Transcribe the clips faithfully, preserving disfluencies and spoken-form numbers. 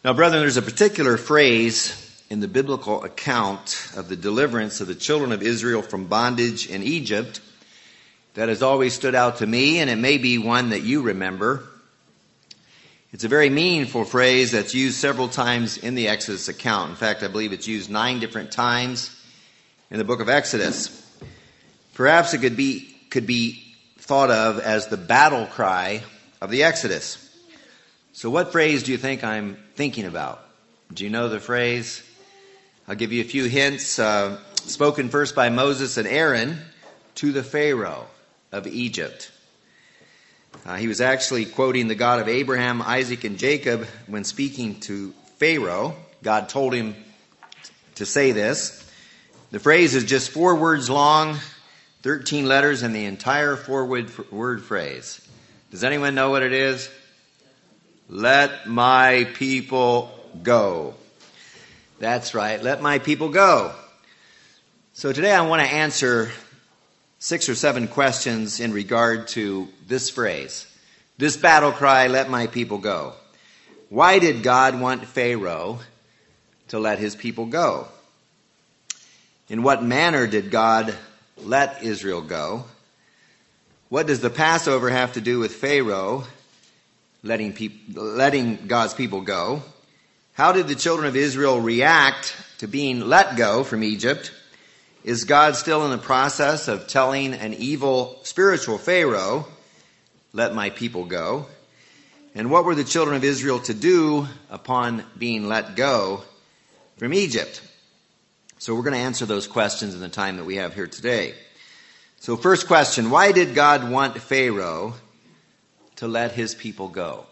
Now, brethren, there's a particular phrase in the biblical account of the deliverance of the children of Israel from bondage in Egypt that has always stood out to me, and it may be one that you remember. It's a very meaningful phrase that's used several times in the Exodus account. In fact, I believe it's used nine different times in the book of Exodus. Perhaps it could be could be thought of as the battle cry of the Exodus. So what phrase do you think I'm thinking about? Do you know the phrase? I'll give you a few hints. Uh, spoken first by Moses and Aaron to the Pharaoh of Egypt. Uh, he was actually quoting the God of Abraham, Isaac, and Jacob when speaking to Pharaoh. God told him to say this. The phrase is just four words long, thirteen letters, and the entire four-word phrase. Does anyone know what it is? Let my people go. That's right. Let my people go. So today I want to answer six or seven questions in regard to this phrase. This battle cry, let my people go. Why did God want Pharaoh to let his people go? In what manner did God let Israel go? What does the Passover have to do with Pharaoh letting people, letting God's people go? How did the children of Israel react to being let go from Egypt? Is God still in the process of telling an evil spiritual Pharaoh, let my people go? And what were the children of Israel to do upon being let go from Egypt? So we're going to answer those questions in the time that we have here today. So first question, why did God want Pharaoh to let his people go?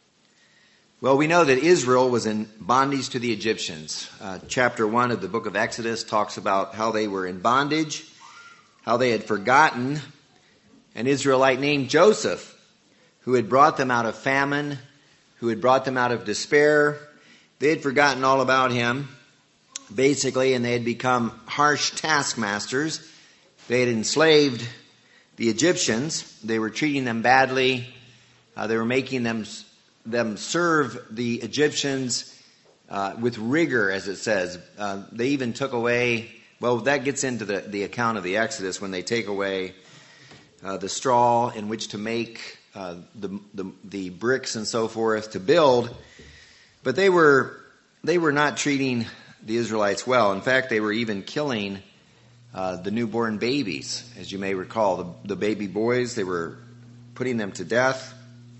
Well, we know that Israel was in bondage to the Egyptians. Uh, chapter one of the book of Exodus talks about how they were in bondage, how they had forgotten an Israelite named Joseph, who had brought them out of famine, who had brought them out of despair. They had forgotten all about him, basically, and they had become harsh taskmasters. They had enslaved the Egyptians. They were treating them badly. Uh, they were making them them serve the Egyptians uh, with rigor, as it says. Uh, they even took away, well, that gets into the, the account of the Exodus, when they take away uh, the straw in which to make uh, the, the the bricks and so forth to build. But they were they were not treating the Israelites well. In fact, they were even killing uh, the newborn babies. As you may recall, the, the baby boys, they were putting them to death.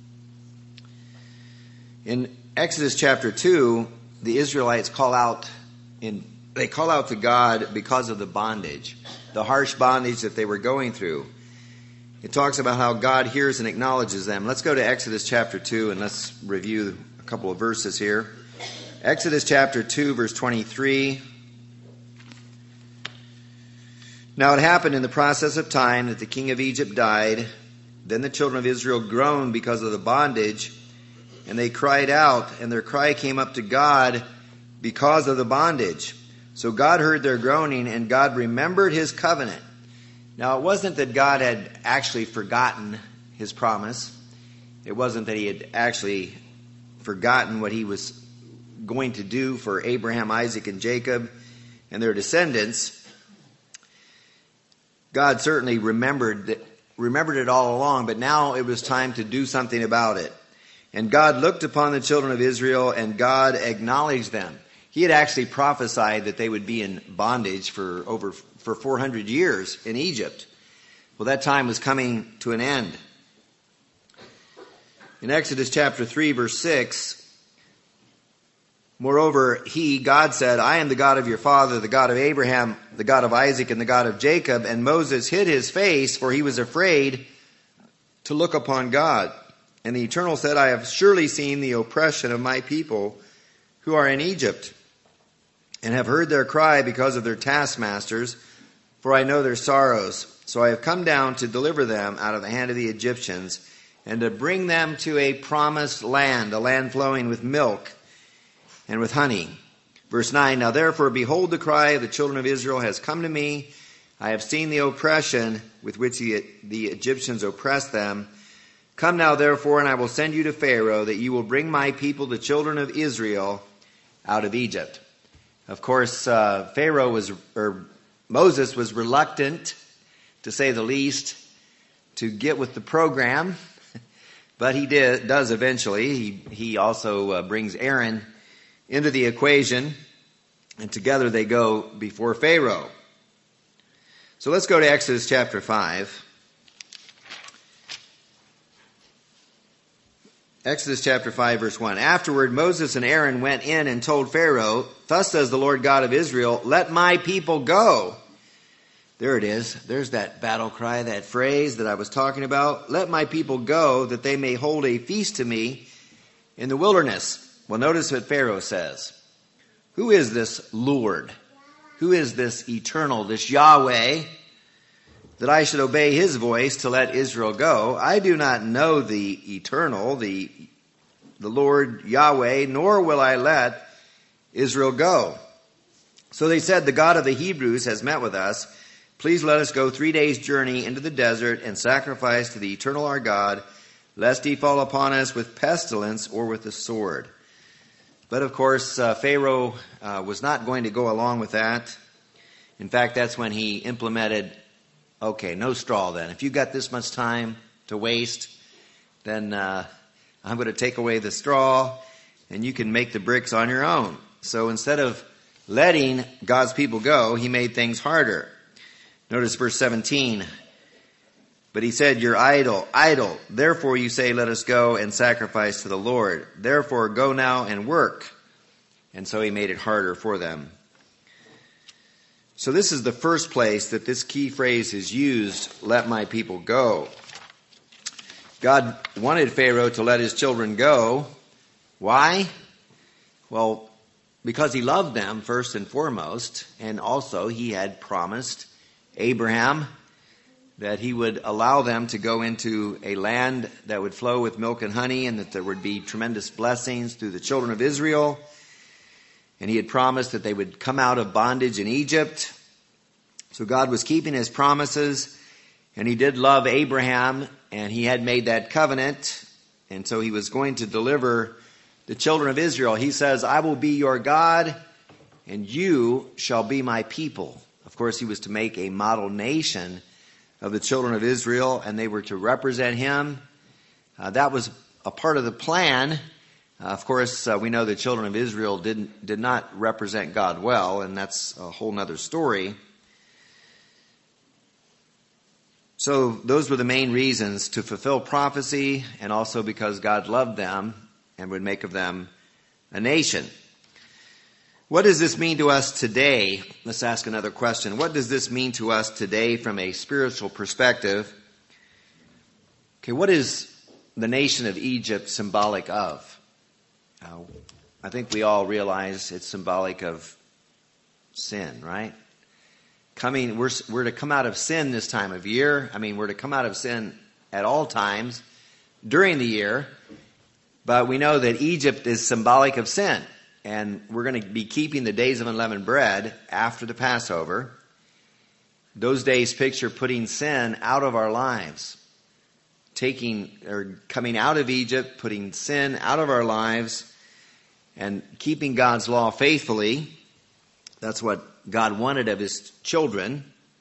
In Exodus chapter two, the Israelites call out in they call out to God because of the bondage, the harsh bondage that they were going through. It talks about how God hears and acknowledges them. Let's go to Exodus chapter two and let's review a couple of verses here. Exodus chapter two, verse twenty-three. Now it happened in the process of time that the king of Egypt died. Then the children of Israel groaned because of the bondage, and they cried out, and their cry came up to God because of the bondage. So God heard their groaning, and God remembered his covenant. Now, it wasn't that God had actually forgotten his promise. It wasn't that he had actually forgotten what he was going to do for Abraham, Isaac, and Jacob and their descendants. God certainly remembered that, remembered it all along, but now it was time to do something about it. And God looked upon the children of Israel, and God acknowledged them. He had actually prophesied that they would be in bondage for over for four hundred years in Egypt. Well, that time was coming to an end. In Exodus chapter three, verse six, moreover, he, God, said, I am the God of your father, the God of Abraham, the God of Isaac, and the God of Jacob. And Moses hid his face, for he was afraid to look upon God. And the Eternal said, I have surely seen the oppression of my people who are in Egypt, and have heard their cry because of their taskmasters, for I know their sorrows. So I have come down to deliver them out of the hand of the Egyptians, and to bring them to a promised land, a land flowing with milk and with honey. Verse nine, now therefore, behold, the cry of the children of Israel has come to me. I have seen the oppression with which the, the Egyptians oppress them. Come now, therefore, and I will send you to Pharaoh, that you will bring my people, the children of Israel, out of Egypt. Of course, uh, Pharaoh was, or Moses was reluctant, to say the least, to get with the program, but he did, does eventually. He, he also uh, brings Aaron into the equation, and together they go before Pharaoh. So let's go to Exodus chapter five. Exodus chapter five, verse one. Afterward, Moses and Aaron went in and told Pharaoh, "Thus says the Lord God of Israel, let my people go." There it is. There's that battle cry, that phrase that I was talking about. Let my people go, that they may hold a feast to me in the wilderness. Well, notice what Pharaoh says. Who is this Lord? Who is this eternal, this Yahweh, that I should obey his voice to let Israel go? I do not know the eternal, the, the Lord Yahweh, nor will I let Israel go. So they said, the God of the Hebrews has met with us. Please let us go three days' journey into the desert and sacrifice to the eternal our God, lest he fall upon us with pestilence or with the sword. But of course, uh, Pharaoh uh, was not going to go along with that. In fact, that's when he implemented, okay, no straw then. If you got this much time to waste, then uh, I'm going to take away the straw and you can make the bricks on your own. So instead of letting God's people go, he made things harder. Notice verse seventeen. But he said, "You're idle, idle. Therefore you say, let us go and sacrifice to the Lord. Therefore go now and work." And so he made it harder for them. So this is the first place that this key phrase is used, let my people go. God wanted Pharaoh to let his children go. Why? Well, because he loved them first and foremost, and also he had promised Abraham that he would allow them to go into a land that would flow with milk and honey, and that there would be tremendous blessings through the children of Israel. And he had promised that they would come out of bondage in Egypt. So God was keeping his promises, and he did love Abraham, and he had made that covenant. And so he was going to deliver the children of Israel. He says, "I will be your God, and you shall be my people." Of course, he was to make a model nation of the children of Israel, and they were to represent him. Uh, that was a part of the plan. Uh, of course, uh, we know the children of Israel didn't did not represent God well, and that's a whole nother story. So those were the main reasons, to fulfill prophecy, and also because God loved them and would make of them a nation. What does this mean to us today? Let's ask another question. What does this mean to us today from a spiritual perspective? Okay, what is the nation of Egypt symbolic of? Uh, I think we all realize it's symbolic of sin, right? Coming, we're, we're to come out of sin this time of year. I mean, we're to come out of sin at all times during the year. But we know that Egypt is symbolic of sin. And we're going to be keeping the days of unleavened bread after the Passover. Those days picture putting sin out of our lives. Taking or coming out of Egypt, putting sin out of our lives, and keeping God's law faithfully. That's what God wanted of his children.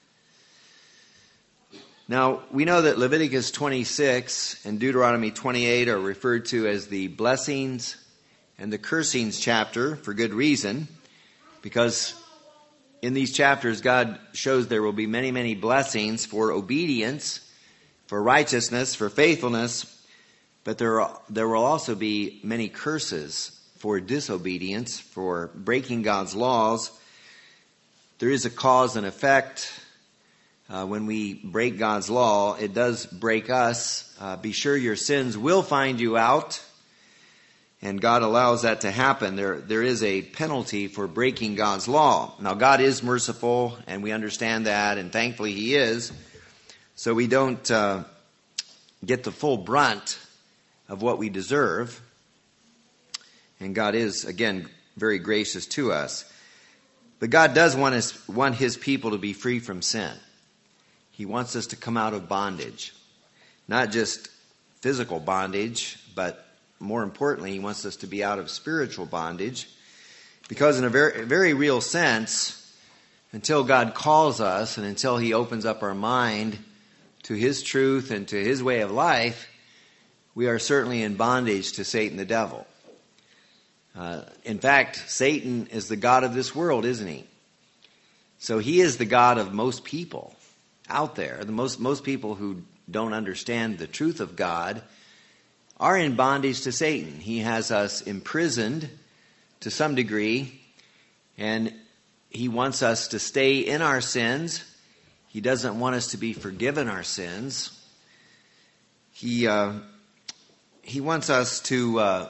Now, we know that Leviticus twenty-six and Deuteronomy twenty-eight are referred to as the blessings and the cursings chapter, for good reason, because in these chapters God shows there will be many, many blessings for obedience, for righteousness, for faithfulness, but there are, there will also be many curses for disobedience, for breaking God's laws. There is a cause and effect. Uh, when we break God's law, it does break us. Uh, be sure your sins will find you out. And God allows that to happen. There, there is a penalty for breaking God's law. Now, God is merciful, and we understand that, and thankfully he is. So we don't uh, get the full brunt of what we deserve. And God is, again, very gracious to us. But God does want his, want his people to be free from sin. He wants us to come out of bondage. Not just physical bondage, but more importantly, he wants us to be out of spiritual bondage. Because in a very, very real sense, until God calls us and until he opens up our mind to his truth and to his way of life, we are certainly in bondage to Satan the devil. Uh, in fact, Satan is the god of this world, isn't he? So he is the god of most people out there. The most, most people who don't understand the truth of God are in bondage to Satan. He has us imprisoned to some degree, and he wants us to stay in our sins. He doesn't want us to be forgiven our sins. He uh, he wants us to uh,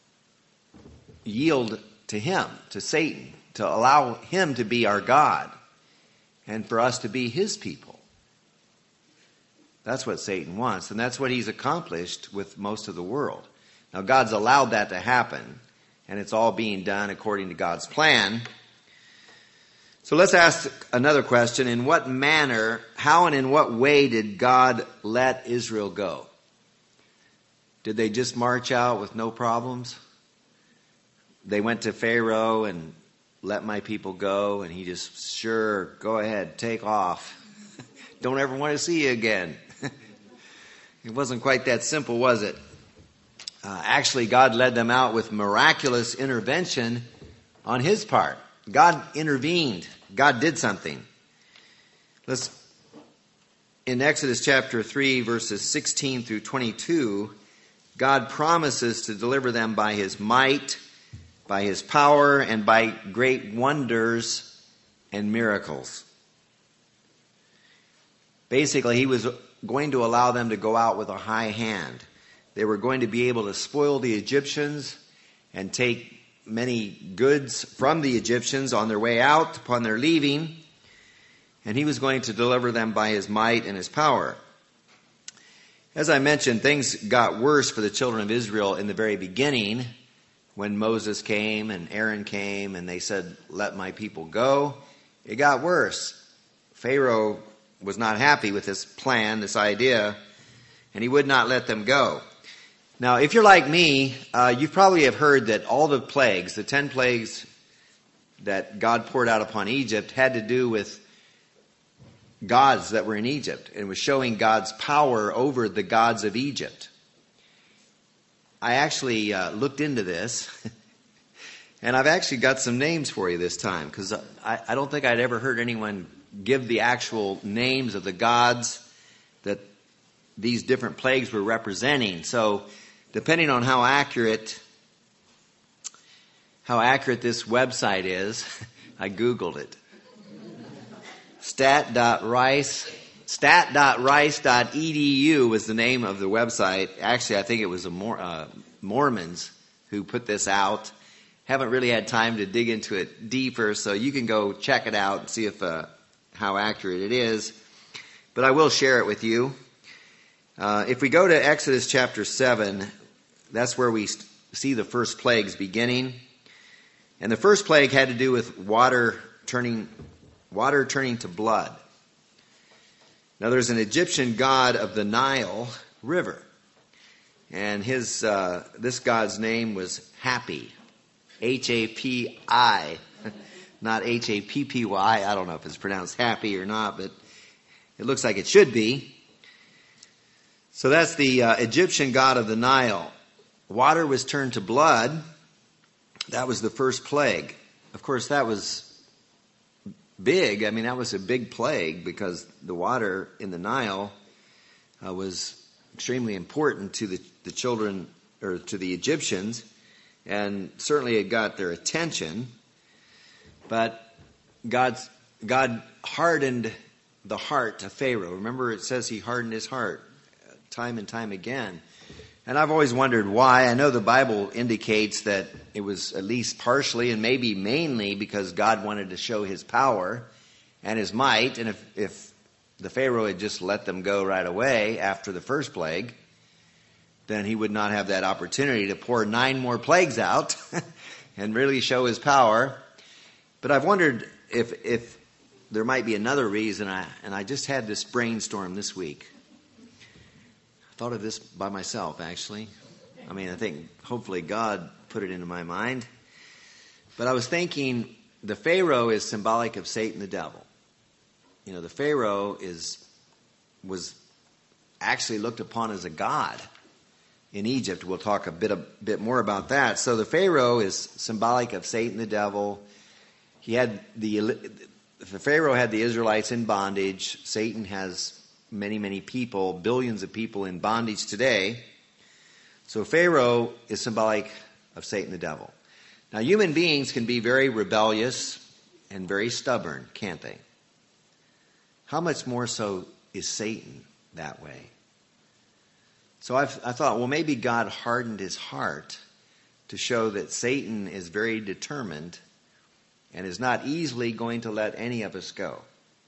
yield to him, to Satan, to allow him to be our God, and for us to be his people. That's what Satan wants, and that's what he's accomplished with most of the world. Now, God's allowed that to happen, and it's all being done according to God's plan. So let's ask another question. In what manner, how and in what way did God let Israel go? Did they just march out with no problems? They went to Pharaoh and let my people go, and he just, sure, go ahead, take off. Don't ever want to see you again. It wasn't quite that simple, was it? Uh, actually, God led them out with miraculous intervention on his part. God intervened. God did something. Let's, in Exodus chapter three, verses sixteen through twenty-two, God promises to deliver them by his might, by his power, and by great wonders and miracles. Basically, he was going to allow them to go out with a high hand. They were going to be able to spoil the Egyptians and take many goods from the Egyptians on their way out, upon their leaving, and he was going to deliver them by his might and his power. As I mentioned, things got worse for the children of Israel in the very beginning when Moses came and Aaron came and they said, let my people go. It got worse. Pharaoh was not happy with this plan, this idea, and he would not let them go. Now, if you're like me, uh, you probably have heard that all the plagues, the ten plagues that God poured out upon Egypt, had to do with gods that were in Egypt. It was showing God's power over the gods of Egypt. I actually uh, looked into this, and I've actually got some names for you this time, because I, I don't think I'd ever heard anyone give the actual names of the gods that these different plagues were representing. So, depending on how accurate how accurate this website is, I Googled it. stat dot rice stat dot rice dot e d u was the name of the website. Actually, I think it was the Mor- uh, Mormons who put this out. Haven't really had time to dig into it deeper, so you can go check it out and see if uh, how accurate it is. But I will share it with you. Uh, if we go to Exodus chapter seven, that's where we see the first plagues beginning. And the first plague had to do with water turning water turning to blood. Now, there's an Egyptian god of the Nile River. And his uh, this god's name was Happy. H A P I. Not H A P P Y. I don't know if it's pronounced happy or not, but it looks like it should be. So that's the uh, Egyptian god of the Nile. Water was turned to blood. That was the first plague. Of course, that was big. I mean, that was a big plague because the water in the Nile uh, was extremely important to the, the children, or to the Egyptians, and certainly it got their attention. But God's, God hardened the heart of Pharaoh. Remember, it says he hardened his heart time and time again. And I've always wondered why. I know the Bible indicates that it was at least partially and maybe mainly because God wanted to show his power and his might. And if, if the Pharaoh had just let them go right away after the first plague, then he would not have that opportunity to pour nine more plagues out and really show his power. But I've wondered if if there might be another reason, I, and I just had this brainstorm this week. I thought of this by myself, actually. I mean, I think hopefully God put it into my mind. But I was thinking the Pharaoh is symbolic of Satan the devil. You know, the Pharaoh is was actually looked upon as a god in Egypt. We'll talk a bit a bit more about that. So the Pharaoh is symbolic of Satan the devil. He had the the Pharaoh had the Israelites in bondage. Satan has many, many people, billions of people in bondage today. So Pharaoh is symbolic of Satan the devil. Now, human beings can be very rebellious and very stubborn, can't they? How much more so is Satan that way? So I've, I thought, well, maybe God hardened his heart to show that Satan is very determined and is not easily going to let any of us go.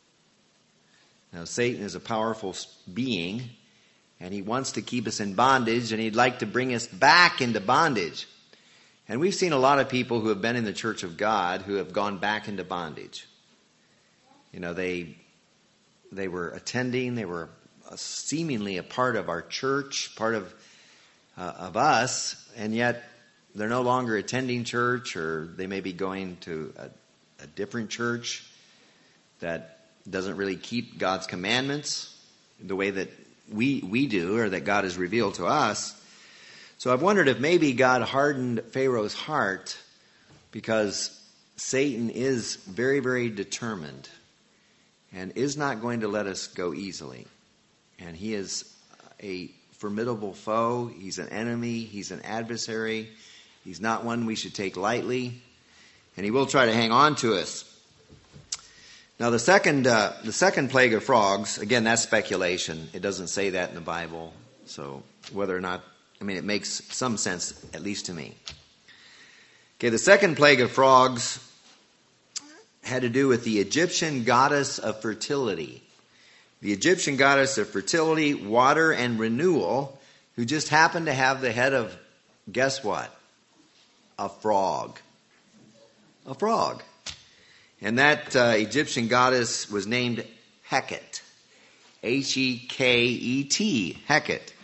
Now, Satan is a powerful being, and he wants to keep us in bondage, and he'd like to bring us back into bondage. And we've seen a lot of people who have been in the church of God who have gone back into bondage. You know, they they were attending, they were seemingly a part of our church, part of uh, of us, and yet they're no longer attending church, or they may be going to a, a different church that doesn't really keep God's commandments the way that we we do, or that God has revealed to us. So I've wondered if maybe God hardened Pharaoh's heart because Satan is very, very determined and is not going to let us go easily. And he is a formidable foe. He's an enemy. He's an adversary. He's not one we should take lightly. And he will try to hang on to us. Now, the second uh, the second plague of frogs, again, that's speculation. It doesn't say that in the Bible. So whether or not, I mean, it makes some sense, at least to me. Okay, the second plague of frogs had to do with the Egyptian goddess of fertility. The Egyptian goddess of fertility, water, and renewal, who just happened to have the head of, guess what? A frog. A frog. And that uh, Egyptian goddess was named Heket. H E K E T. Heket.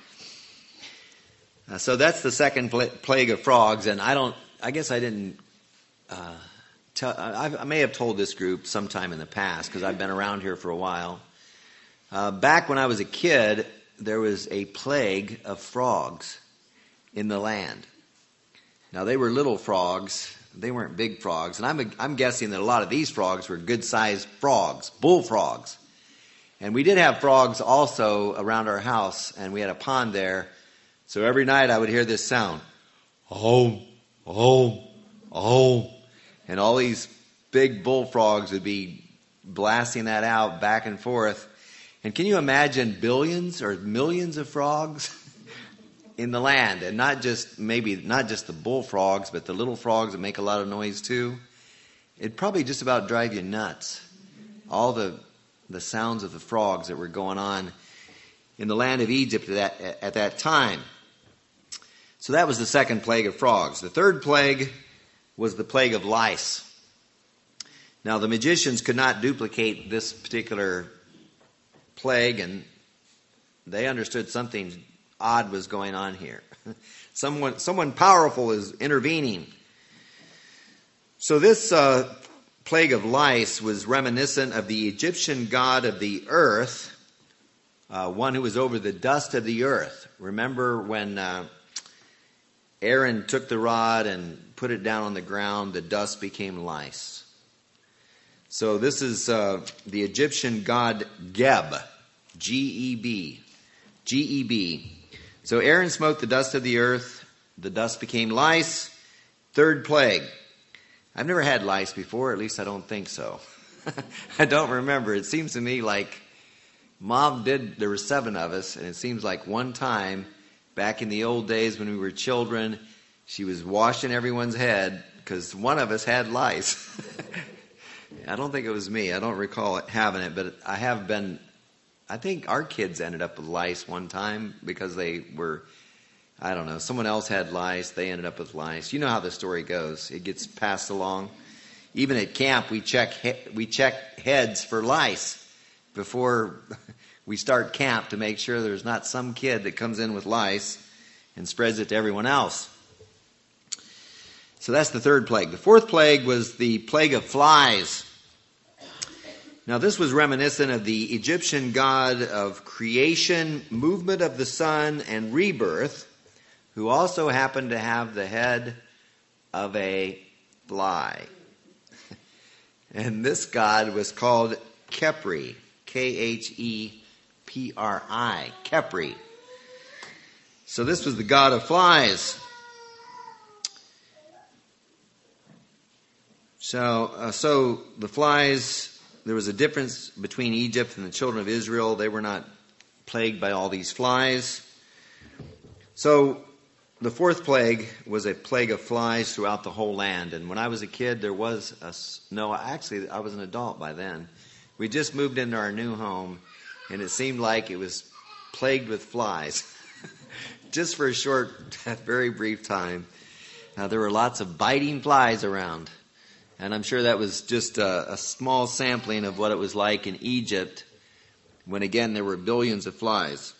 Uh, so that's the second pl- plague of frogs. And I don't, I guess I didn't uh, tell, I, I may have told this group sometime in the past because I've been around here for a while. Uh, back when I was a kid, there was a plague of frogs in the land. Now, they were little frogs. They weren't big frogs. And I'm, I'm guessing that a lot of these frogs were good-sized frogs, bullfrogs. And we did have frogs also around our house, and we had a pond there. So every night I would hear this sound. Oh, oh, oh. And all these big bullfrogs would be blasting that out back and forth. And can you imagine billions or millions of frogs in the land? And not just, maybe not just the bullfrogs, but the little frogs that make a lot of noise too. It'd probably just about drive you nuts. All the the sounds of the frogs that were going on in the land of Egypt at that, at that time. So that was the second plague of frogs. The third plague was the plague of lice. Now, the magicians could not duplicate this particular plague, and they understood something odd was going on here. Someone, someone powerful is intervening. So this uh, plague of lice was reminiscent of the Egyptian god of the earth, uh, one who was over the dust of the earth. Remember when uh, Aaron took the rod and put it down on the ground, the dust became lice. So this is uh, the Egyptian god Geb, G E B, G E B. So Aaron smote the dust of the earth, the dust became lice. Third plague. I've never had lice before, at least I don't think so. I don't remember. It seems to me like Mom did, there were seven of us, and it seems like one time back in the old days when we were children, she was washing everyone's head because one of us had lice. I don't think it was me. I don't recall it having it, but I have been, I think our kids ended up with lice one time because they were, I don't know, someone else had lice, they ended up with lice. You know how the story goes. It gets passed along. Even at camp, we check we check heads for lice before we start camp to make sure there's not some kid that comes in with lice and spreads it to everyone else. So that's the third plague. The fourth plague was the plague of flies. Now this was reminiscent of the Egyptian god of creation, movement of the sun, and rebirth, who also happened to have the head of a fly. And this god was called Khepri, K H E P R I, Khepri. So this was the god of flies. So, uh, so the flies, there was a difference between Egypt and the children of Israel. They were not plagued by all these flies. So the fourth plague was a plague of flies throughout the whole land. And when I was a kid, there was a, no, actually I was an adult by then. We just moved into our new home, and it seemed like it was plagued with flies. Just for a short, very brief time. Uh, there were lots of biting flies around. And I'm sure that was just a, a small sampling of what it was like in Egypt when, again, there were billions of flies.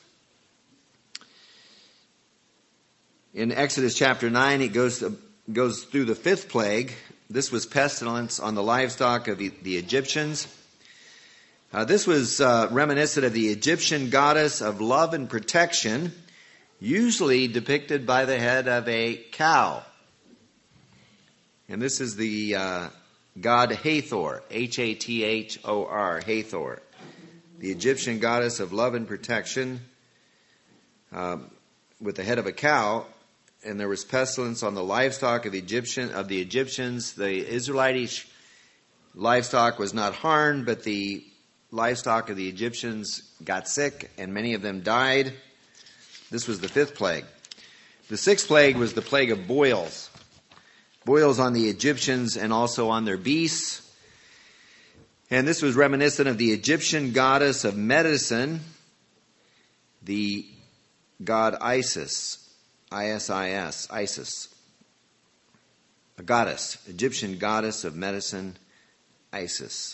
In Exodus chapter nine, it goes, goes through the fifth plague. This was pestilence on the livestock of the, the Egyptians. Uh, this was uh, reminiscent of the Egyptian goddess of love and protection, usually depicted by the head of a cow. And this is the uh, god Hathor, H A T H O R, Hathor, the Egyptian goddess of love and protection, uh, with the head of a cow. And there was pestilence on the livestock of Egyptian of the Egyptians. The Israelite livestock was not harmed, but the livestock of the Egyptians got sick, and many of them died. This was the fifth plague. The sixth plague was the plague of boils. Boils on the Egyptians and also on their beasts. And this was reminiscent of the Egyptian goddess of medicine, the god Isis, I S I S, Isis. A goddess, Egyptian goddess of medicine, Isis.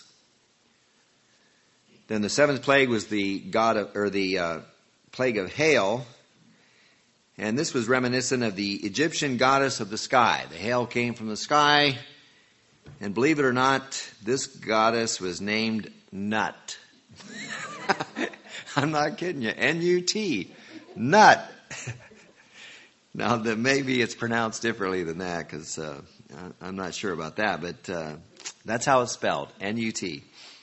Then the seventh plague was the god of, or the uh, plague of hail. And this was reminiscent of the Egyptian goddess of the sky. The hail came from the sky. And believe it or not, this goddess was named Nut. I'm not kidding you. N U T. Nut. Now, the, maybe it's pronounced differently than that, because uh, I'm not sure about that. But uh, that's how it's spelled. N U T.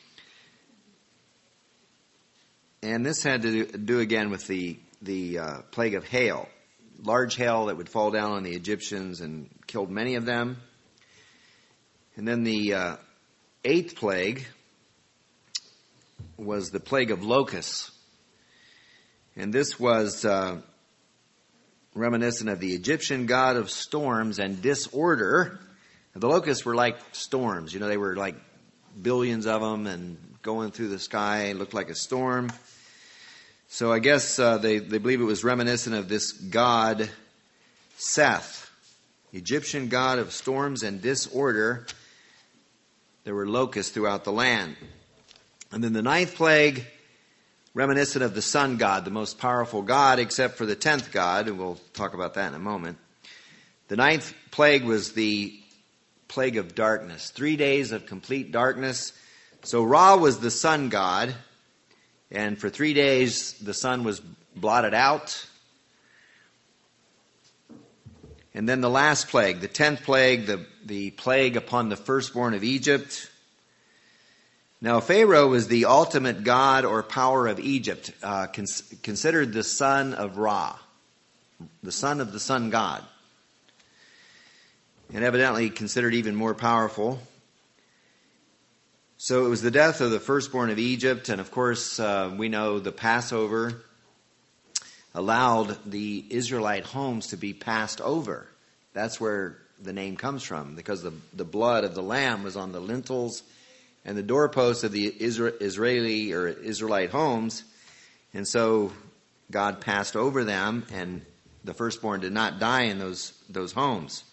And this had to do, do again with the, the uh, plague of hail. Large hail that would fall down on the Egyptians and killed many of them. And then the uh, eighth plague was the plague of locusts. And this was uh, reminiscent of the Egyptian god of storms and disorder. The locusts were like storms. You know, they were like billions of them and going through the sky. It looked like a storm. So I guess uh, they, they believe it was reminiscent of this god, Seth, Egyptian god of storms and disorder. There were locusts throughout the land. And then the ninth plague, reminiscent of the sun god, the most powerful god, except for the tenth god, and we'll talk about that in a moment. The ninth plague was the plague of darkness, three days of complete darkness. So Ra was the sun god. And for three days, the sun was blotted out. And then the last plague, the tenth plague, the, the plague upon the firstborn of Egypt. Now, Pharaoh was the ultimate god or power of Egypt, uh, cons- considered the son of Ra, the son of the sun god. And evidently considered even more powerful. So it was the death of the firstborn of Egypt, and of course uh, we know the Passover allowed the Israelite homes to be passed over. That's where the name comes from, because the, the blood of the lamb was on the lintels and the doorposts of the Isra- Israeli or Israelite homes, and so God passed over them, and the firstborn did not die in those those homes.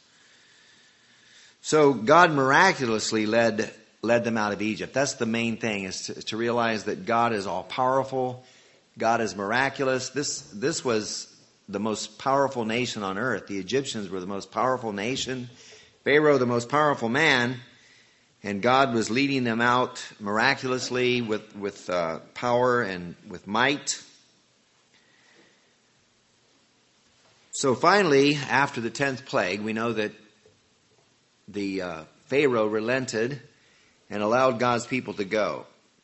So God miraculously led led them out of Egypt. That's the main thing, is to, to realize that God is all powerful God is miraculous. This, this was the most powerful nation on earth. The Egyptians were the most powerful nation. Pharaoh, the most powerful man. And God was leading them out miraculously with, with uh, power and with might. So finally, after the tenth plague, we know that the uh, Pharaoh relented and allowed God's people to go.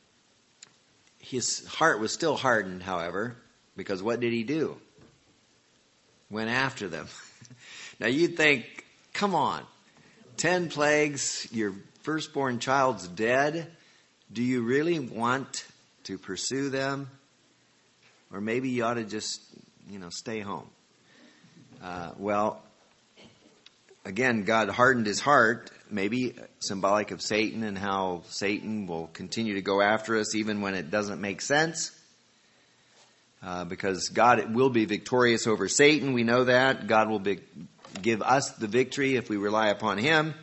His heart was still hardened, however, because what did he do? Went after them. Now you'd think, come on, ten plagues, your firstborn child's dead. Do you really want to pursue them? Or maybe you ought to just, you know, stay home. Uh, well, again, God hardened his heart, maybe symbolic of Satan and how Satan will continue to go after us even when it doesn't make sense. Uh, because God will be victorious over Satan. We know that. God will be, give us the victory if we rely upon him.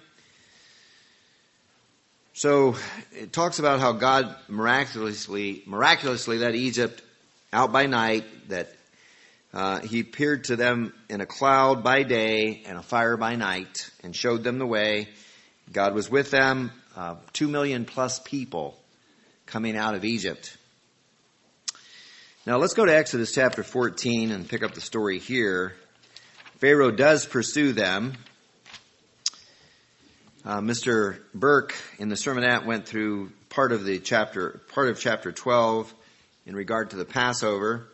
So it talks about how God miraculously, miraculously led Egypt out by night, that uh, he appeared to them in a cloud by day and a fire by night and showed them the way. God was with them, uh, two million plus people coming out of Egypt. Now let's go to Exodus chapter fourteen and pick up the story here. Pharaoh does pursue them. Uh, Mister Burke in the sermonette went through part of the chapter, part of chapter twelve in regard to the Passover.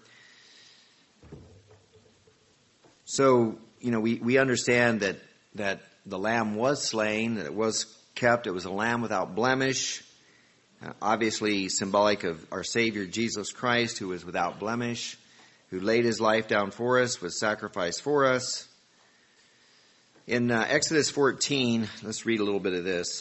So, you know, we, we understand that, that the lamb was slain, that it was kept. It was a lamb without blemish. Uh, obviously symbolic of our Savior Jesus Christ, who was without blemish, who laid his life down for us, was sacrificed for us. In uh, Exodus fourteen, let's read a little bit of this.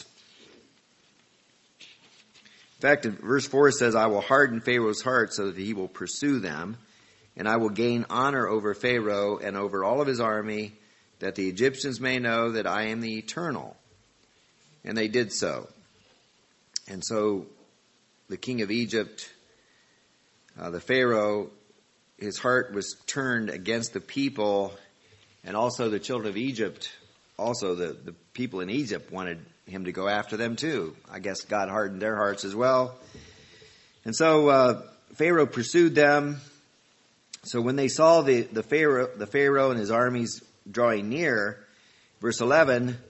In fact, in verse four says, I will harden Pharaoh's heart so that he will pursue them, and I will gain honor over Pharaoh and over all of his army, that the Egyptians may know that I am the Eternal. And they did so. And so the king of Egypt, uh, the Pharaoh, his heart was turned against the people, and also the children of Egypt, also the, the people in Egypt wanted him to go after them too. I guess God hardened their hearts as well. And so uh, Pharaoh pursued them. So when they saw the, the Pharaoh, the Pharaoh and his armies drawing near, verse eleven,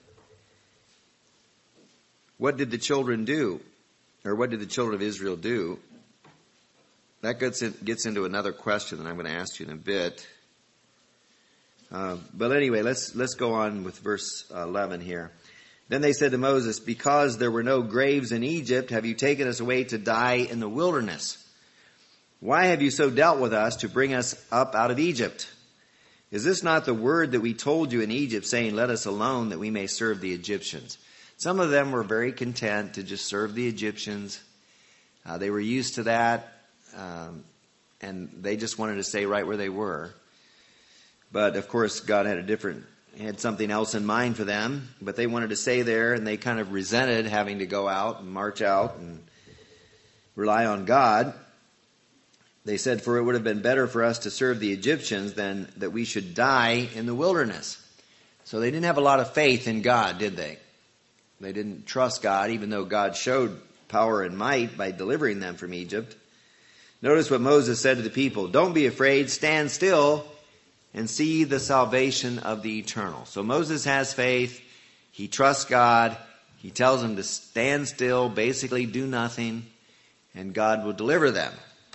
what did the children do? Or what did the children of Israel do? That gets, in, gets into another question that I'm going to ask you in a bit. Uh, but anyway, let's let's go on with verse eleven here. Then they said to Moses, because there were no graves in Egypt, have you taken us away to die in the wilderness? Why have you so dealt with us to bring us up out of Egypt? Is this not the word that we told you in Egypt, saying, let us alone that we may serve the Egyptians? Some of them were very content to just serve the Egyptians. Uh, they were used to that, um, and they just wanted to stay right where they were. But of course, God had a different, had something else in mind for them. But they wanted to stay there, and they kind of resented having to go out and march out and rely on God. They said, for it would have been better for us to serve the Egyptians than that we should die in the wilderness. So they didn't have a lot of faith in God, did they? They didn't trust God, even though God showed power and might by delivering them from Egypt. Notice what Moses said to the people. Don't be afraid, stand still and see the salvation of the Eternal. So Moses has faith. He trusts God. He tells them to stand still, basically do nothing, and God will deliver them.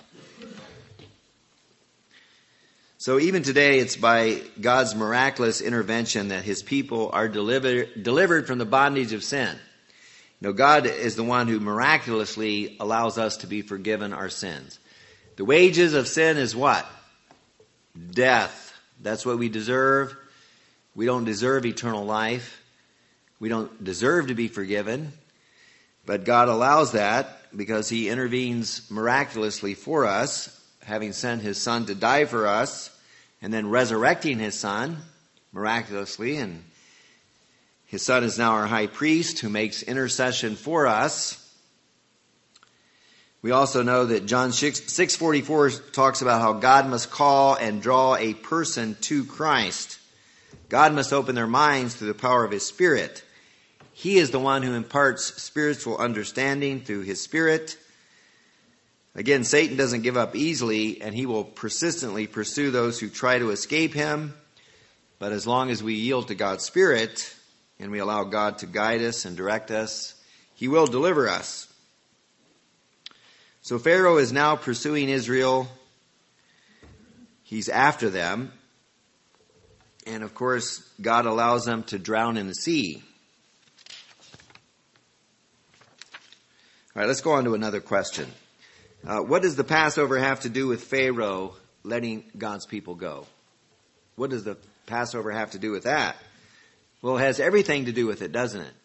So even today, it's by God's miraculous intervention that his people are delivered, delivered from the bondage of sin. You know, God is the one who miraculously allows us to be forgiven our sins. The wages of sin is what? Death. That's what we deserve. We don't deserve eternal life. We don't deserve to be forgiven. But God allows that because he intervenes miraculously for us, having sent his son to die for us, and then resurrecting his son miraculously. And his son is now our high priest who makes intercession for us. We also know that John six forty-four talks about how God must call and draw a person to Christ. God must open their minds through the power of His Spirit. He is the one who imparts spiritual understanding through His Spirit. Again, Satan doesn't give up easily, and he will persistently pursue those who try to escape him. But as long as we yield to God's Spirit and we allow God to guide us and direct us, He will deliver us. So Pharaoh is now pursuing Israel. He's after them. And of course, God allows them to drown in the sea. All right, let's go on to another question. Uh, what does the Passover have to do with Pharaoh letting God's people go? What does the Passover have to do with that? Well, it has everything to do with it, doesn't it?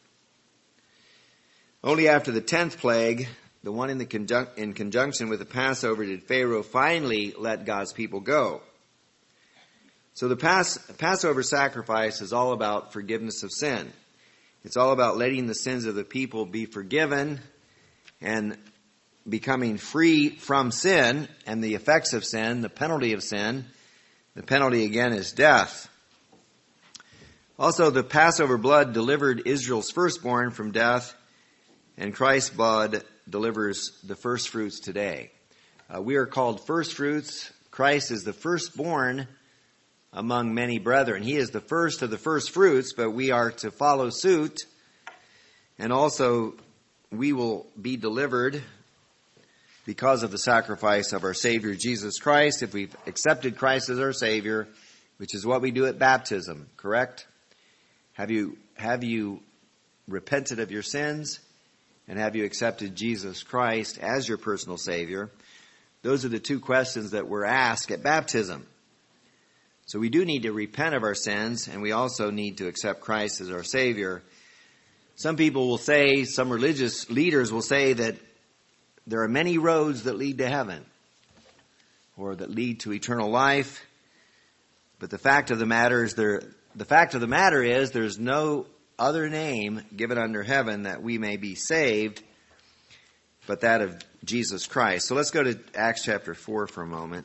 Only after the tenth plague, the one in, the conjunc- in conjunction with the Passover, did Pharaoh finally let God's people go. So the Pas- Passover sacrifice is all about forgiveness of sin. It's all about letting the sins of the people be forgiven and becoming free from sin and the effects of sin, the penalty of sin. The penalty, again, is death. Also, the Passover blood delivered Israel's firstborn from death, and Christ's blood delivers the first fruits today. Uh, we are called first fruits. Christ is the firstborn among many brethren. He is the first of the first fruits, but we are to follow suit. And also, we will be delivered because of the sacrifice of our Savior Jesus Christ, if we've accepted Christ as our Savior, which is what we do at baptism, correct? Have you, have you repented of your sins? And have you accepted Jesus Christ as your personal Savior? Those are the two questions that we're asked at baptism. So we do need to repent of our sins, and we also need to accept Christ as our Savior. Some people will say, some religious leaders will say that there are many roads that lead to heaven or that lead to eternal life. But the fact of the matter is there, the fact of the matter is there's no other name given under heaven that we may be saved but that of Jesus Christ. So let's go to Acts chapter four for a moment.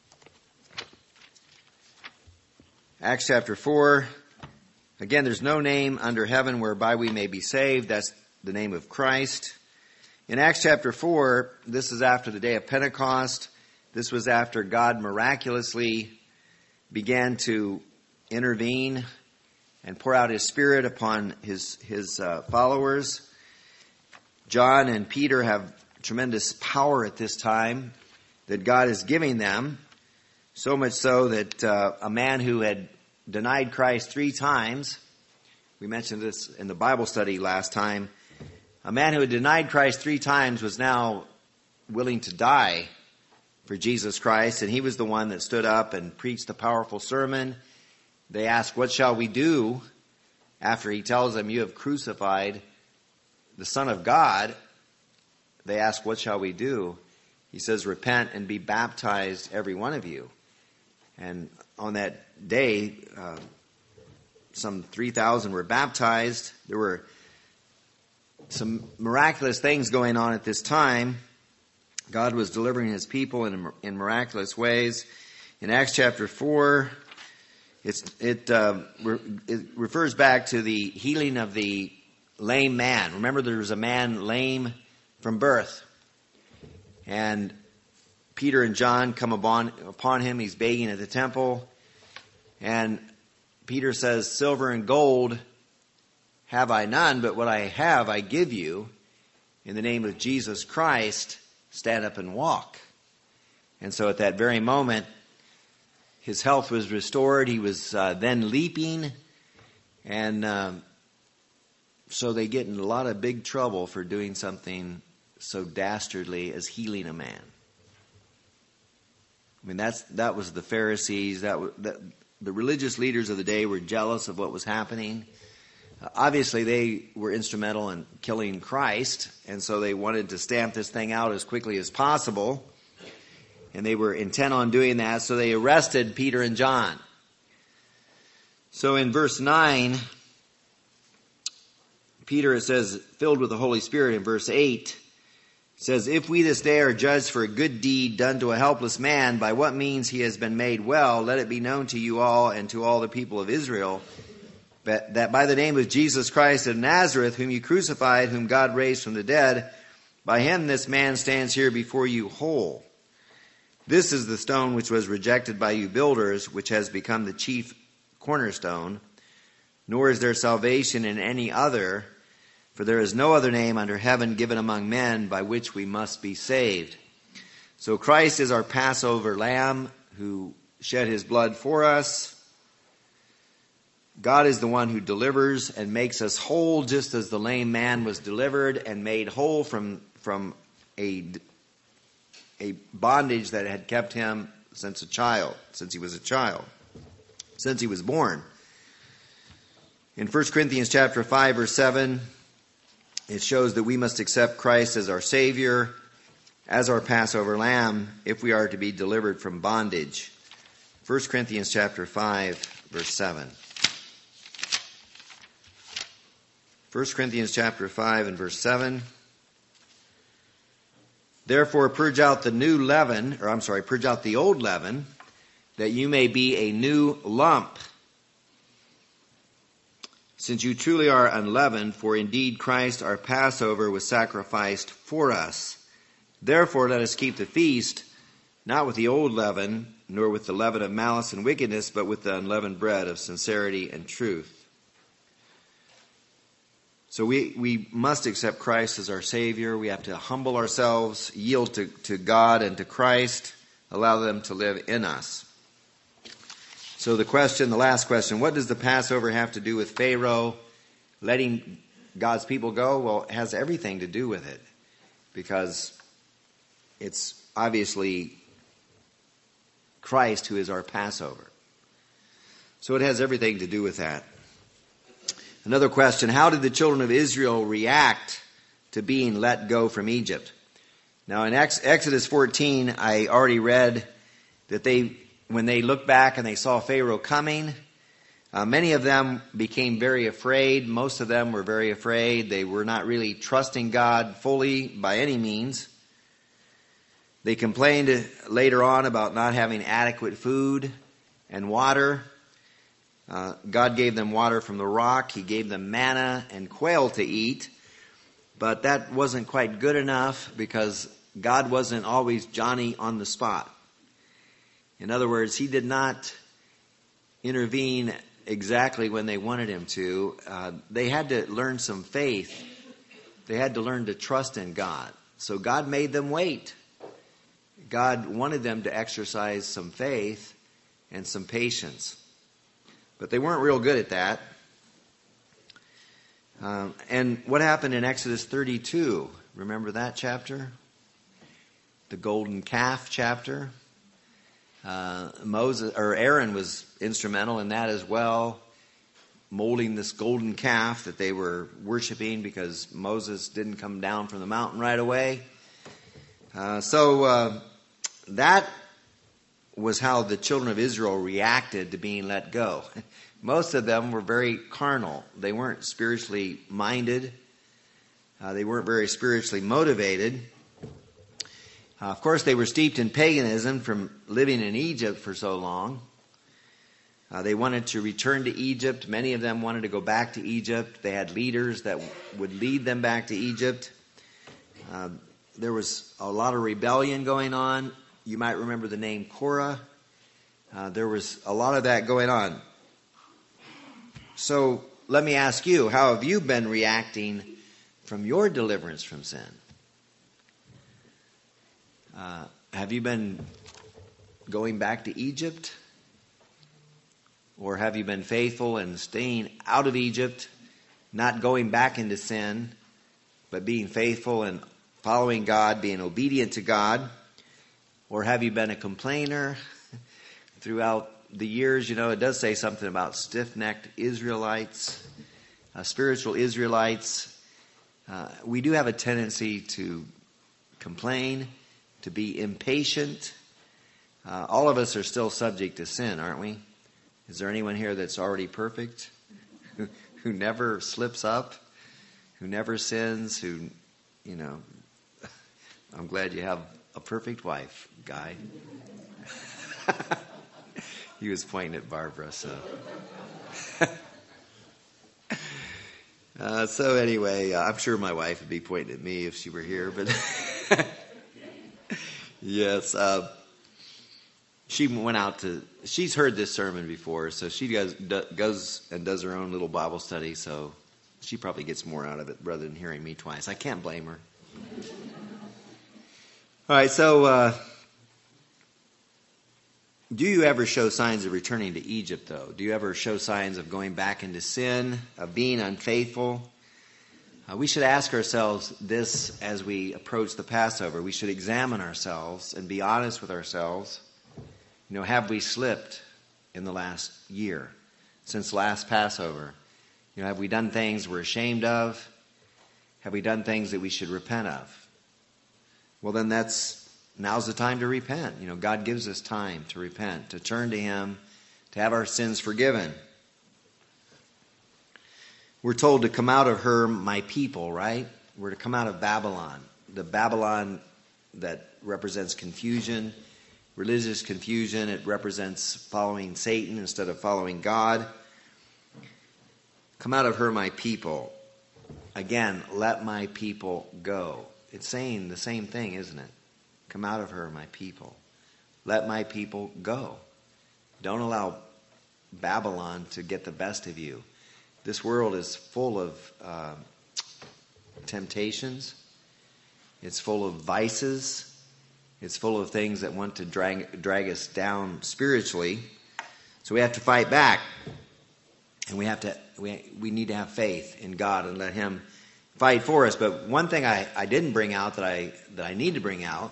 Acts chapter four. Again, there's no name under heaven whereby we may be saved. That's the name of Christ. In Acts chapter four, this is after the day of Pentecost. This was after God miraculously began to intervene and pour out His Spirit upon His, his uh, followers. John and Peter have tremendous power at this time that God is giving them. So much so that uh, a man who had denied Christ three times, we mentioned this in the Bible study last time, a man who had denied Christ three times was now willing to die for Jesus Christ, and he was the one that stood up and preached a powerful sermon. They asked, "What shall we do?" After he tells them, "You have crucified the Son of God," they ask, "What shall we do?" He says, "Repent and be baptized, every one of you." And on that day, uh, some three thousand were baptized. There were some miraculous things going on at this time. God was delivering His people in, in miraculous ways. In Acts chapter four, it's, it, uh, re, it refers back to the healing of the lame man. Remember, there was a man lame from birth. And Peter and John come upon, upon him. He's begging at the temple. And Peter says, "Silver and gold have I none, but what I have I give you. In the name of Jesus Christ, stand up and walk." And so at that very moment, his health was restored. He was uh, then leaping. And um, so they get in a lot of big trouble for doing something so dastardly as healing a man. I mean, that's that was the Pharisees. That, that the religious leaders of the day were jealous of what was happening. Uh, obviously, they were instrumental in killing Christ, and so they wanted to stamp this thing out as quickly as possible. And they were intent on doing that, so they arrested Peter and John. So in verse nine, Peter, it says, filled with the Holy Spirit. In verse eight, It says, if we this day are judged for a good deed done to a helpless man, by what means he has been made well, let it be known to you all and to all the people of Israel, that, that by the name of Jesus Christ of Nazareth, whom you crucified, whom God raised from the dead, by him this man stands here before you whole. This is the stone which was rejected by you builders, which has become the chief cornerstone. Nor is there salvation in any other, for there is no other name under heaven given among men by which we must be saved. So Christ is our Passover lamb who shed his blood for us. God is the one who delivers and makes us whole, just as the lame man was delivered and made whole from, from a, a bondage that had kept him since a child, since he was a child, since he was born. In First Corinthians chapter five, verse seven, it shows that we must accept Christ as our Savior, as our Passover lamb, if we are to be delivered from bondage. First Corinthians chapter five, verse seven. First Corinthians chapter five and verse seven. Therefore purge out the new leaven, or I'm sorry, purge out the old leaven, that you may be a new lump, since you truly are unleavened, for indeed Christ our Passover was sacrificed for us. Therefore let us keep the feast, not with the old leaven, nor with the leaven of malice and wickedness, but with the unleavened bread of sincerity and truth. So we, we must accept Christ as our Savior. We have to humble ourselves, yield to, to God and to Christ, allow them to live in us. So the question, the last question, what does the Passover have to do with Pharaoh letting God's people go? Well, it has everything to do with it, because it's obviously Christ who is our Passover. So it has everything to do with that. Another question, how did the children of Israel react to being let go from Egypt? Now in Exodus fourteen, I already read that they, when they looked back and they saw Pharaoh coming, uh, many of them became very afraid. Most of them were very afraid. They were not really trusting God fully by any means. They complained later on about not having adequate food and water. Uh, God gave them water from the rock. He gave them manna and quail to eat. But that wasn't quite good enough, because God wasn't always Johnny on the spot. In other words, he did not intervene exactly when they wanted him to. Uh, they had to learn some faith. They had to learn to trust in God. So God made them wait. God wanted them to exercise some faith and some patience. But they weren't real good at that. Um, and what happened in Exodus thirty-two? Remember that chapter? The golden calf chapter. Uh, Moses or Aaron was instrumental in that as well, molding this golden calf that they were worshiping because Moses didn't come down from the mountain right away. Uh, so uh, that was how the children of Israel reacted to being let go. Most of them were very carnal. They weren't spiritually minded. Uh, they weren't very spiritually motivated. Uh, of course, they were steeped in paganism from living in Egypt for so long. Uh, they wanted to return to Egypt. Many of them wanted to go back to Egypt. They had leaders that would lead them back to Egypt. Uh, there was a lot of rebellion going on. You might remember the name Korah. Uh, there was a lot of that going on. So let me ask you, how have you been reacting from your deliverance from sin? Uh, have you been going back to Egypt? Or have you been faithful and staying out of Egypt, not going back into sin, but being faithful and following God, being obedient to God? Or have you been a complainer throughout the years? You know, it does say something about stiff-necked Israelites, uh, spiritual Israelites. Uh, we do have a tendency to complain, to be impatient. Uh, all of us are still subject to sin, aren't we? Is there anyone here that's already perfect? Who, who never slips up? Who never sins? Who, you know, I'm glad you have a perfect wife, Guy. He was pointing at Barbara, so. uh, so anyway, uh, I'm sure my wife would be pointing at me if she were here, but yes, uh, she went out to, she's heard this sermon before, so she goes, goes and does her own little Bible study, so she probably gets more out of it rather than hearing me twice. I can't blame her. All right, so uh, do you ever show signs of returning to Egypt, though? Do you ever show signs of going back into sin, of being unfaithful? Uh, we should ask ourselves this as we approach the Passover. We should examine ourselves and be honest with ourselves. You know, have we slipped in the last year, since last Passover? You know, have we done things we're ashamed of? Have we done things that we should repent of? Well, then that's, now's the time to repent. You know, God gives us time to repent, to turn to Him, to have our sins forgiven. We're told to come out of her, my people, right? We're to come out of Babylon. The Babylon that represents confusion, religious confusion. It represents following Satan instead of following God. Come out of her, my people. Again, let my people go. It's saying the same thing, isn't it? Come out of her, my people. Let my people go. Don't allow Babylon to get the best of you. This world is full of uh, temptations. It's full of vices. It's full of things that want to drag, drag us down spiritually. So we have to fight back. And we have to we we need to have faith in God and let Him fight for us. But one thing I, I didn't bring out that I that I need to bring out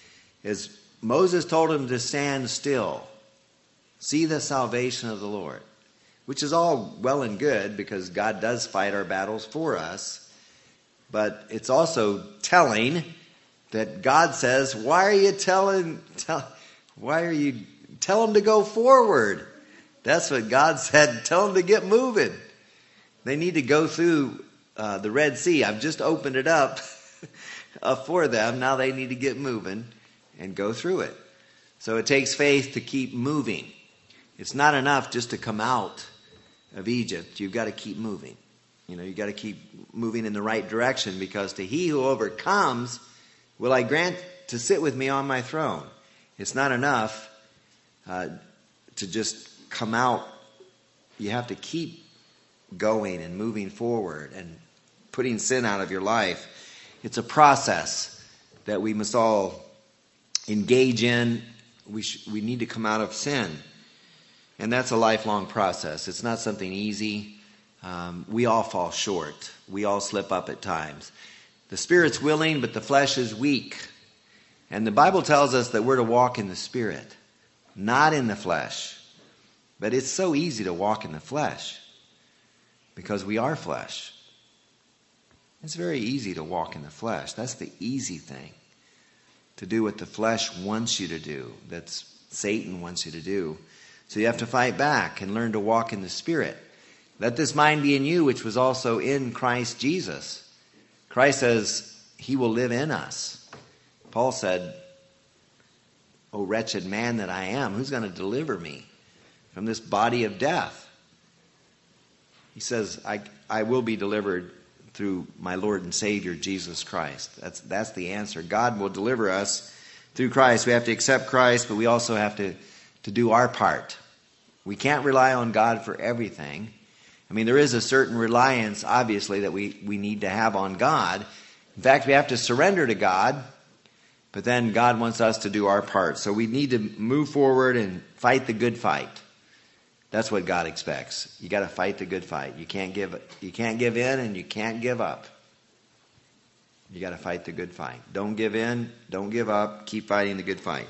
is Moses told him to stand still, see the salvation of the Lord, which is all well and good because God does fight our battles for us. But it's also telling that God says, "Why are you telling? Tell, why are you tell them to go forward?" That's what God said. Tell them to get moving. They need to go through uh, the Red Sea. I've just opened it up uh, for them. Now they need to get moving and go through it. So it takes faith to keep moving. It's not enough just to come out of Egypt. You've got to keep moving. You know, you've got to keep moving in the right direction, because to he who overcomes will I grant to sit with me on my throne. It's not enough uh, to just come out. You have to keep going and moving forward and putting sin out of your life. It's a process that we must all engage in. We sh- we need to come out of sin, and that's a lifelong process. It's not something easy. Um, we all fall short. We all slip up at times. The Spirit's willing, but the flesh is weak. And the Bible tells us that we're to walk in the Spirit, not in the flesh. But it's so easy to walk in the flesh because we are flesh. It's very easy to walk in the flesh. That's the easy thing. To do what the flesh wants you to do. That's Satan wants you to do. So you have to fight back and learn to walk in the Spirit. Let this mind be in you, which was also in Christ Jesus. Christ says He will live in us. Paul said, "O wretched man that I am, who's going to deliver me from this body of death?" He says, I, I will be delivered through my Lord and Savior, Jesus Christ. That's, that's the answer. God will deliver us through Christ. We have to accept Christ, but we also have to, to do our part. We can't rely on God for everything. I mean, there is a certain reliance, obviously, that we, we need to have on God. In fact, we have to surrender to God, but then God wants us to do our part. So we need to move forward and fight the good fight. That's what God expects. You got to fight the good fight. You can't give you can't give in and you can't give up. You got to fight the good fight. Don't give in, don't give up, keep fighting the good fight.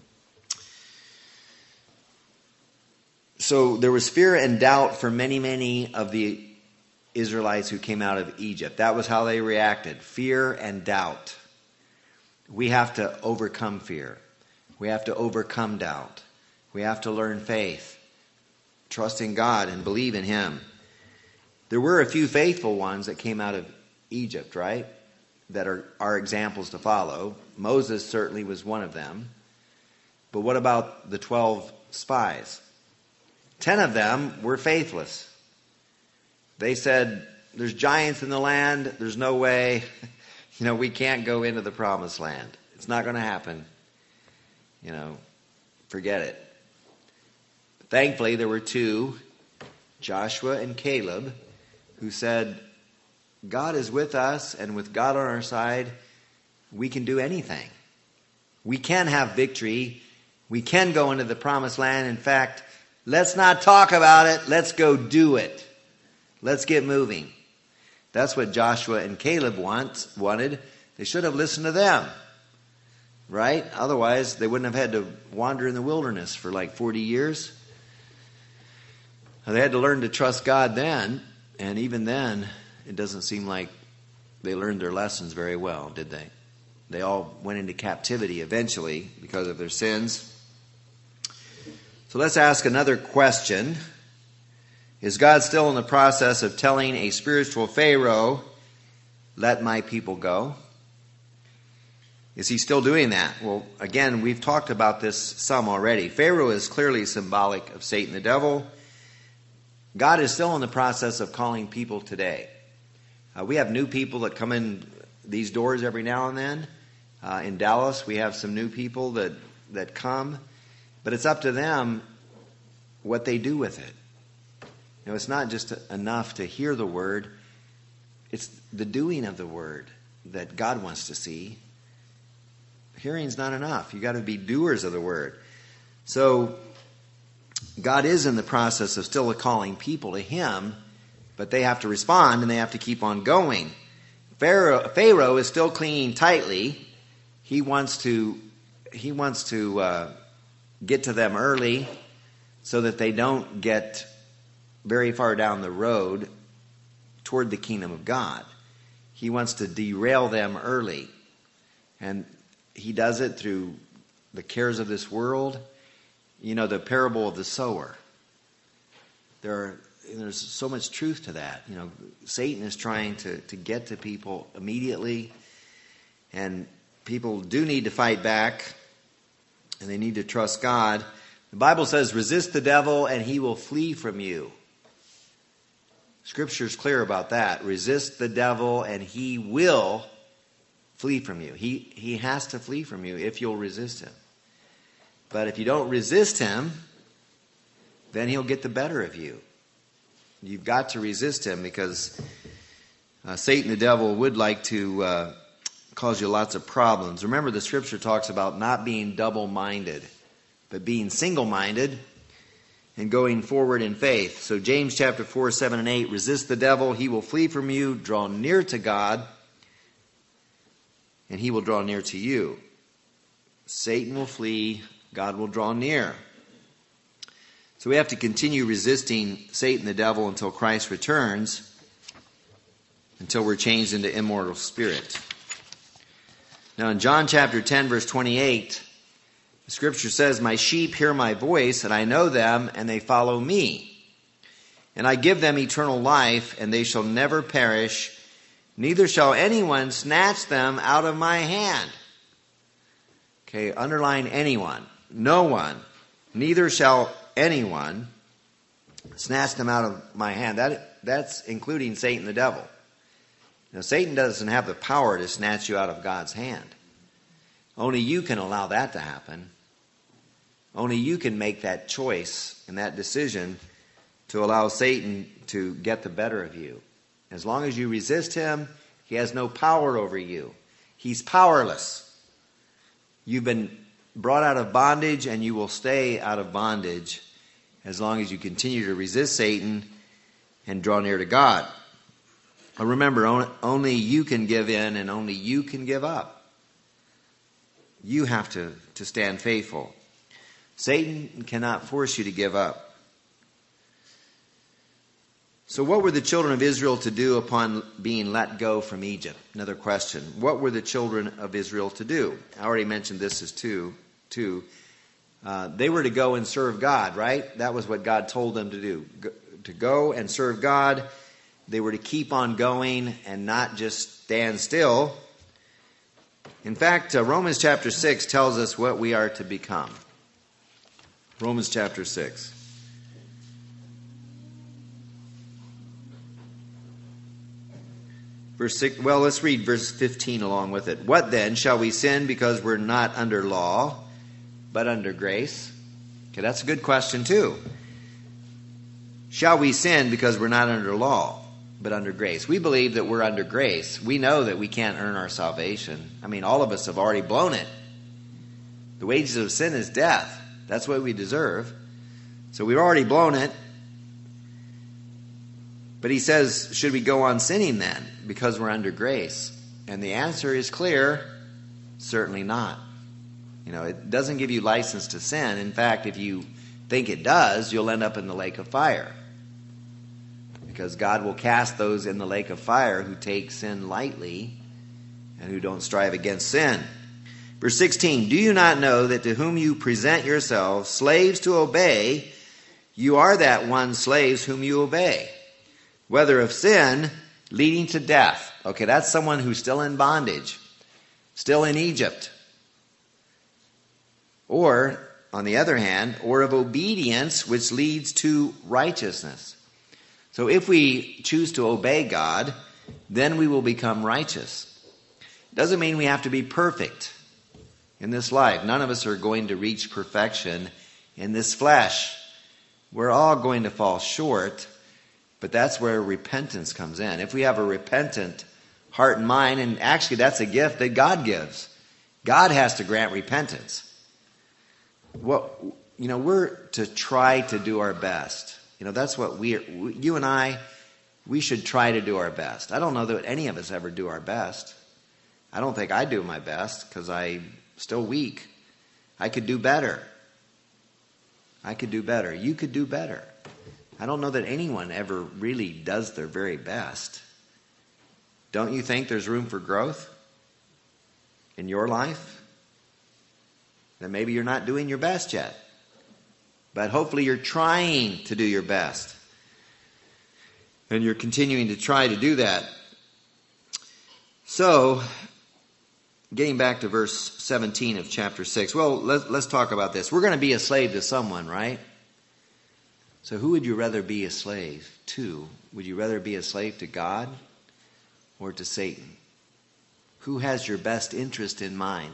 So there was fear and doubt for many, many of the Israelites who came out of Egypt. That was how they reacted. Fear and doubt. We have to overcome fear. We have to overcome doubt. We have to learn faith. Trust in God and believe in Him. There were a few faithful ones that came out of Egypt, right? That are our examples to follow. Moses certainly was one of them. But what about the twelve spies? Ten of them were faithless. They said, there's giants in the land. There's no way. You know, we can't go into the promised land. It's not going to happen. You know, forget it. Thankfully, there were two, Joshua and Caleb, who said, God is with us, and with God on our side, we can do anything. We can have victory. We can go into the promised land. In fact, let's not talk about it. Let's go do it. Let's get moving. That's what Joshua and Caleb want, wanted. They should have listened to them. Right? Otherwise, they wouldn't have had to wander in the wilderness for like forty years. They had to learn to trust God then. And even then, it doesn't seem like they learned their lessons very well, did they? They all went into captivity eventually because of their sins. So let's ask another question. Is God still in the process of telling a spiritual Pharaoh, let my people go? Is he still doing that? Well, again, we've talked about this some already. Pharaoh is clearly symbolic of Satan the devil. God is still in the process of calling people today. Uh, we have new people that come in these doors every now and then. Uh, in Dallas, we have some new people that, that come. But it's up to them what they do with it. You know, it's not just enough to hear the word. It's the doing of the word that God wants to see. Hearing's not enough. You got to be doers of the word. So God is in the process of still calling people to him, but they have to respond and they have to keep on going. Pharaoh, Pharaoh is still clinging tightly. He wants to he wants to uh, get to them early so that they don't get very far down the road toward the kingdom of God. He wants to derail them early. And he does it through the cares of this world. You know, the parable of the sower. There are, there's so much truth to that. You know, Satan is trying to, to get to people immediately. And people do need to fight back. And they need to trust God. The Bible says, resist the devil and he will flee from you. Scripture's clear about that. Resist the devil and he will flee from you. He, he has to flee from you if you'll resist him. But if you don't resist him, then he'll get the better of you. You've got to resist him because uh, Satan the devil would like to uh, cause you lots of problems. Remember, the scripture talks about not being double-minded, but being single-minded and going forward in faith. So James chapter four, seven, and eight, resist the devil, he will flee from you. Draw near to God, and he will draw near to you. Satan will flee, God will draw near. So we have to continue resisting Satan the devil until Christ returns, until we're changed into immortal spirit. Now in John chapter ten, verse twenty-eight, the scripture says, my sheep hear my voice, and I know them, and they follow me. And I give them eternal life, and they shall never perish, neither shall anyone snatch them out of my hand. Okay, underline anyone. No one. Neither shall anyone snatch them out of my hand. That, that's including Satan the devil. Now, Satan doesn't have the power to snatch you out of God's hand. Only you can allow that to happen. Only you can make that choice and that decision to allow Satan to get the better of you. As long as you resist him, he has no power over you. He's powerless. You've been brought out of bondage, and you will stay out of bondage as long as you continue to resist Satan and draw near to God. Remember, only you can give in and only you can give up. You have to, to stand faithful. Satan cannot force you to give up. So what were the children of Israel to do upon being let go from Egypt? Another question. What were the children of Israel to do? I already mentioned this as two. two. Uh, they were to go and serve God, right? That was what God told them to do. Go, to go and serve God. They were to keep on going and not just stand still. In fact, uh, Romans chapter six tells us what we are to become. Romans chapter six. Verse six, well, let's read verse fifteen along with it. What then? Shall we sin because we're not under law, but under grace? Okay, that's a good question too. Shall we sin because we're not under law, but under grace? We believe that we're under grace. We know that we can't earn our salvation. I mean, all of us have already blown it. The wages of sin is death. That's what we deserve. So we've already blown it. But he says, should we go on sinning then because we're under grace? And the answer is clear, certainly not. You know, it doesn't give you license to sin. In fact, if you think it does, you'll end up in the lake of fire. Because God will cast those in the lake of fire who take sin lightly and who don't strive against sin. Verse sixteen, do you not know that to whom you present yourselves slaves to obey, you are that one slaves whom you obey, whether of sin leading to death. Okay, that's someone who's still in bondage, still in Egypt. Or, on the other hand, or of obedience which leads to righteousness. So if we choose to obey God, then we will become righteous. It doesn't mean we have to be perfect in this life. None of us are going to reach perfection in this flesh. We're all going to fall short, but that's where repentance comes in. If we have a repentant heart and mind, and actually that's a gift that God gives. God has to grant repentance. Well, you know, we're to try to do our best. You know, that's what we, you and I, we should try to do our best. I don't know that any of us ever do our best. I don't think I do my best because I'm still weak. I could do better. I could do better. You could do better. I don't know that anyone ever really does their very best. Don't you think there's room for growth in your life? Then maybe you're not doing your best yet. But hopefully you're trying to do your best. And you're continuing to try to do that. So, getting back to verse seventeen of chapter six. Well, let's, let's talk about this. We're going to be a slave to someone, right? So who would you rather be a slave to? Would you rather be a slave to God or to Satan? Who has your best interest in mind?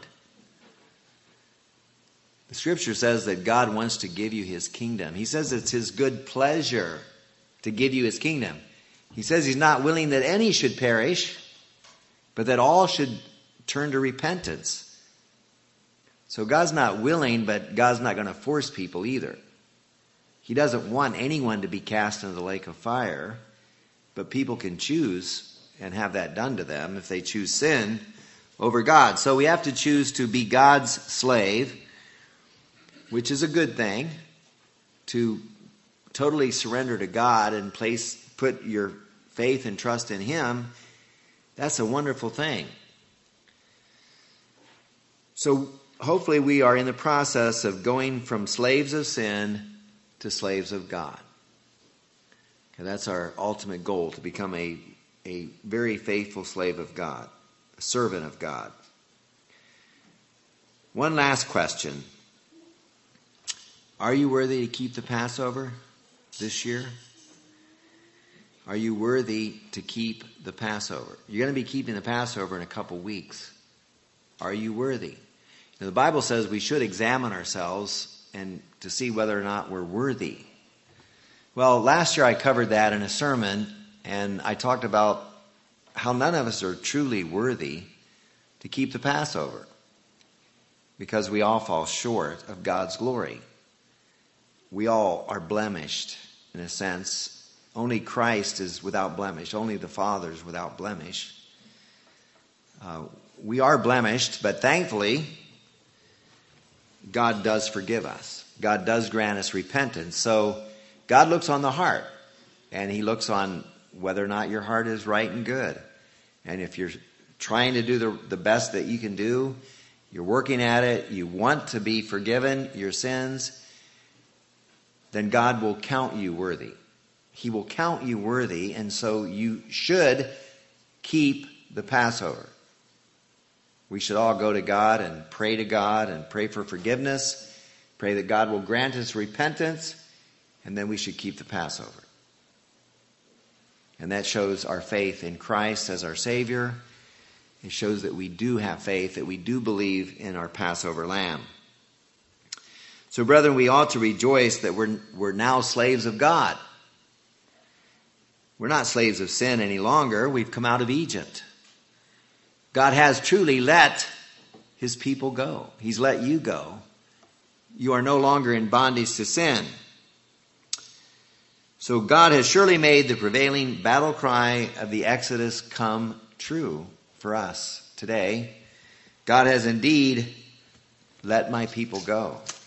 The scripture says that God wants to give you his kingdom. He says it's his good pleasure to give you his kingdom. He says he's not willing that any should perish, but that all should turn to repentance. So God's not willing, but God's not going to force people either. He doesn't want anyone to be cast into the lake of fire, but people can choose and have that done to them if they choose sin over God. So we have to choose to be God's slave, which is a good thing, to totally surrender to God and place, put your faith and trust in him. That's a wonderful thing. So hopefully we are in the process of going from slaves of sin to slaves of God. Okay, that's our ultimate goal, to become a, a very faithful slave of God, a servant of God. One last question. Are you worthy to keep the Passover this year? Are you worthy to keep the Passover? You're going to be keeping the Passover in a couple weeks. Are you worthy? Now, the Bible says we should examine ourselves and to see whether or not we're worthy. Well, last year I covered that in a sermon, and I talked about how none of us are truly worthy to keep the Passover because we all fall short of God's glory. We all are blemished, in a sense. Only Christ is without blemish. Only the Father is without blemish. Uh, we are blemished, but thankfully, God does forgive us. God does grant us repentance. So God looks on the heart, and he looks on whether or not your heart is right and good. And if you're trying to do the, the best that you can do, you're working at it, you want to be forgiven your sins, then God will count you worthy. He will count you worthy, and so you should keep the Passover. We should all go to God and pray to God and pray for forgiveness, pray that God will grant us repentance, and then we should keep the Passover. And that shows our faith in Christ as our Savior. It shows that we do have faith, that we do believe in our Passover lamb. So, brethren, we ought to rejoice that we're, we're now slaves of God. We're not slaves of sin any longer. We've come out of Egypt. God has truly let his people go. He's let you go. You are no longer in bondage to sin. So God has surely made the prevailing battle cry of the Exodus come true for us today. God has indeed let my people go.